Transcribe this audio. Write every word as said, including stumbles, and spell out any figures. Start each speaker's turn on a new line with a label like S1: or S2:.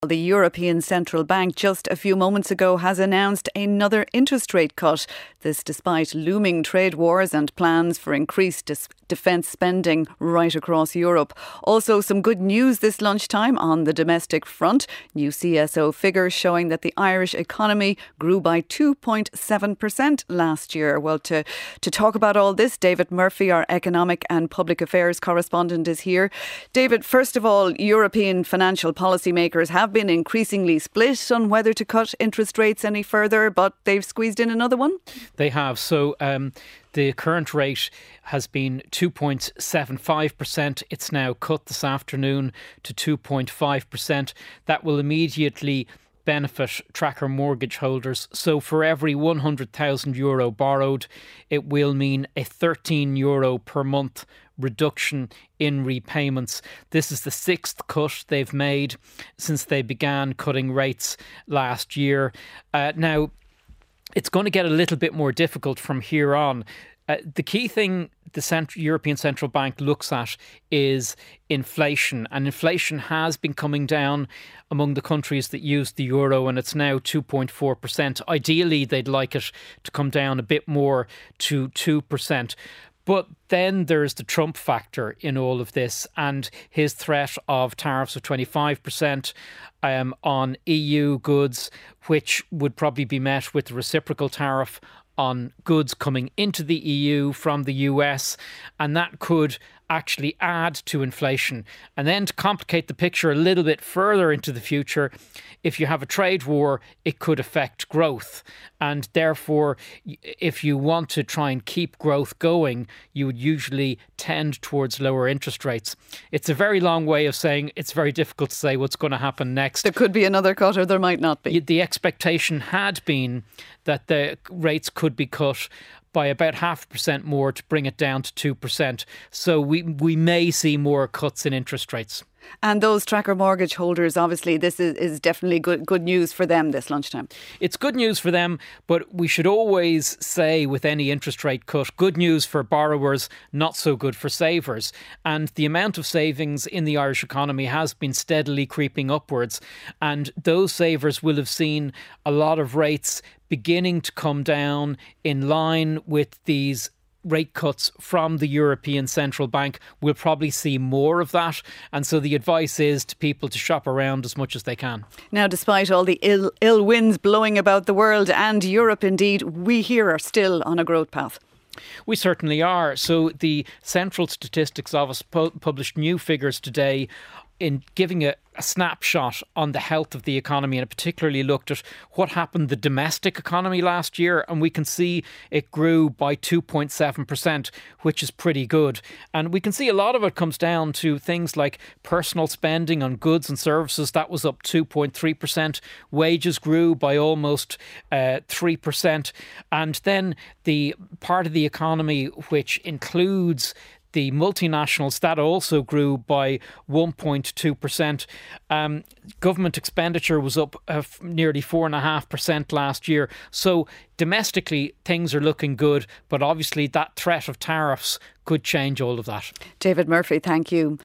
S1: The European Central Bank just a few moments ago has announced another interest rate cut. This despite looming trade wars and plans for increased dis- defence spending right across Europe. Also some good news this lunchtime on the domestic front. New C S O figures showing that the Irish economy grew by two point seven percent last year. Well, to, to talk about all this, David Murphy, our economic and public affairs correspondent, is here. David, first of all, European financial policymakers have been increasingly split on whether to cut interest rates any further, but they've squeezed in another one.
S2: They have. So um, the current rate has been two point seven five percent. It's now cut this afternoon to two point five percent. That will immediately benefit tracker mortgage holders. So for every one hundred thousand euro borrowed, it will mean a thirteen euro per month reduction in repayments. This is the sixth cut they've made since they began cutting rates last year. Uh, now, it's going to get a little bit more difficult from here on. Uh, the key thing the Central, European Central Bank looks at is inflation. And inflation has been coming down among the countries that use the euro, and it's now two point four percent. Ideally, they'd like it to come down a bit more to two percent. But then there's the Trump factor in all of this, and his threat of tariffs of twenty-five percent um, on E U goods, which would probably be met with a reciprocal tariff on goods coming into the E U from the U S, and that could actually add to inflation. And then to complicate the picture a little bit further into the future, if you have a trade war, it could affect growth. And therefore, if you want to try and keep growth going, you would usually tend towards lower interest rates. It's a very long way of saying it's very difficult to say what's going to happen next.
S1: There could be another cut or there might not be.
S2: The expectation had been that the rates could be cut by about half a percent more to bring it down to two percent. So we, we may see more cuts in interest rates.
S1: And those tracker mortgage holders, obviously, this is, is definitely good good news for them this lunchtime.
S2: It's good news for them, but we should always say with any interest rate cut, good news for borrowers, not so good for savers. And the amount of savings in the Irish economy has been steadily creeping upwards. And those savers will have seen a lot of rates beginning to come down in line with these rate cuts from the European Central Bank. We'll probably see more of that. And so the advice is to people to shop around as much as they can.
S1: Now, despite all the ill, ill winds blowing about the world and Europe indeed, we here are still on a growth path.
S2: We certainly are. So the Central Statistics Office pu- published new figures today in giving a, a snapshot on the health of the economy, and it particularly looked at what happened to the domestic economy last year, and we can see it grew by two point seven percent, which is pretty good. And we can see a lot of it comes down to things like personal spending on goods and services. That was up two point three percent. Wages grew by almost uh, three percent. And then the part of the economy which includes the multinationals, that also grew by one point two percent. Um, government expenditure was up uh, nearly four point five percent last year. So domestically, things are looking good, but obviously that threat of tariffs could change all of that.
S1: David Murphy, thank you.